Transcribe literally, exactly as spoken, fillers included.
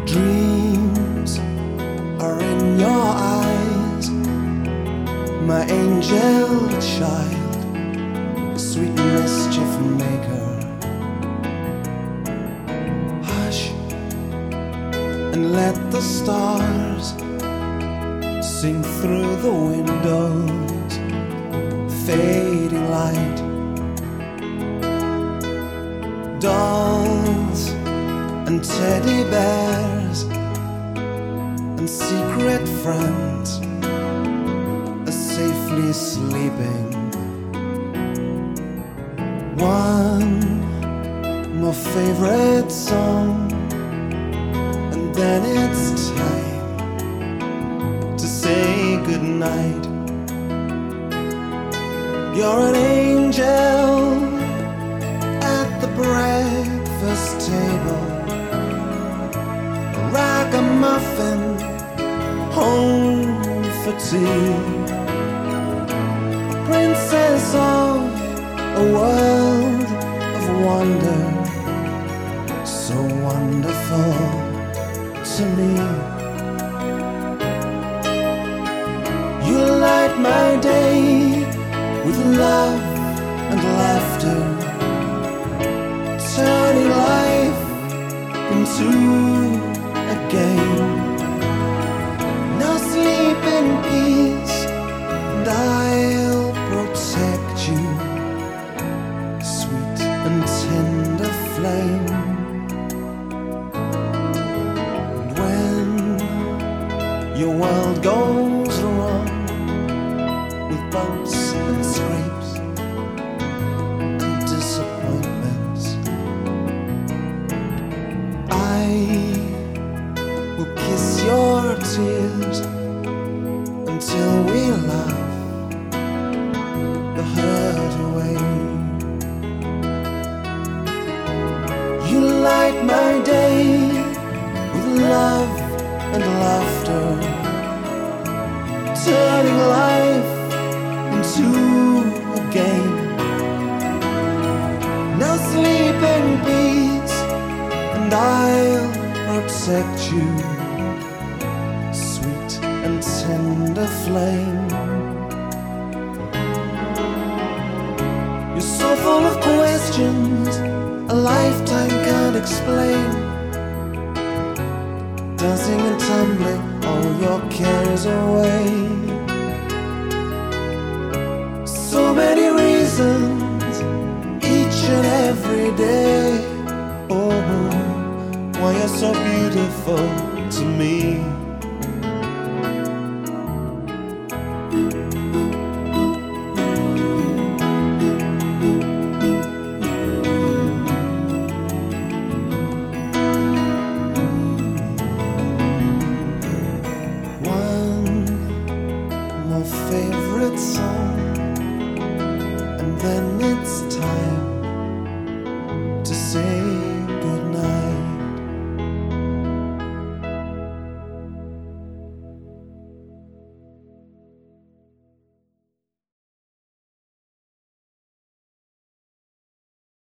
Dreams are in your eyes, my angel child, sweet mischief maker. Hush and let the stars sing through the windows, fading light. Dolls and teddy bears and secret friends are safely sleeping. One more favorite song, and then it's time to say goodnight. You're an angel at the breakfast table, a ragamuffin home for tea, a princess of a world of wonder, so wonderful to me. You light my day with love and laughter, turning life into a game. Now sleep in peace, and I'll protect you, sweet and tender flame. And when your world goes wrong with bumps and scrapes and disappointments, I will kiss your tears until we laugh the hurt away. You light my day with love and laughter, turning life into a game. Now sleep in peace, and I'll protect you, sweet and tender flame. You're so full of questions a lifetime can't explain, dancing and tumbling all your cares away. So many reasons each and every day, oh, why you're so beautiful to me.